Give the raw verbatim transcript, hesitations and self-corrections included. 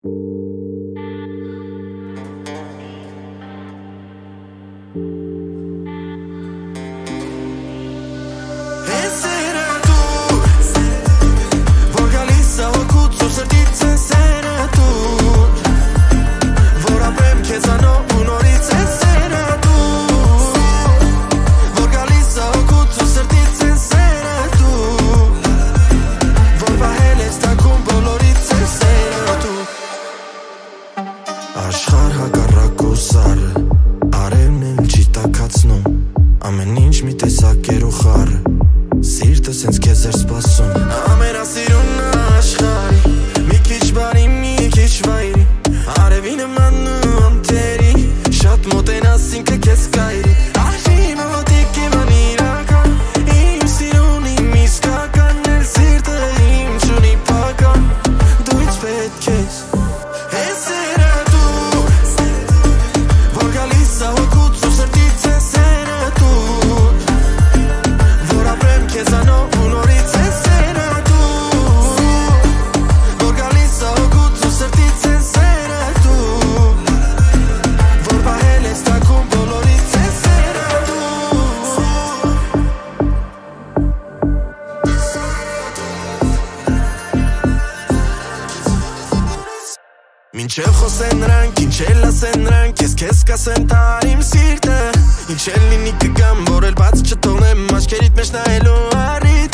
Աշխարհ հակառակ ու սառը, արևն էլ չի տաքացնում, ամեն ինչ մի տեսակեր ու խառը, սիրտը սենց քեզ էր սպասում։ Ամենասիրուն աշխարհի, մի քիչ բարի, մի քիչ վայրի, արևի նման ու անթերի, շատ մոտենաս ինքը քեզ կայրի, արժի մոտիկ իմ անիրական, իմ սիրուն իմ իսկական, էլ սիրտը իմ չունի փական, դու ինձ պետք ես։ Մինչև խոսեն նրանք, ինչ էլ ասեն նրանք, ես քեզ կասեմ տար իմ սիրտը, ինչ էլ լինի կգամ, որ էլ բաց չթողնեմ աչքերիդ մեջ նայելու առի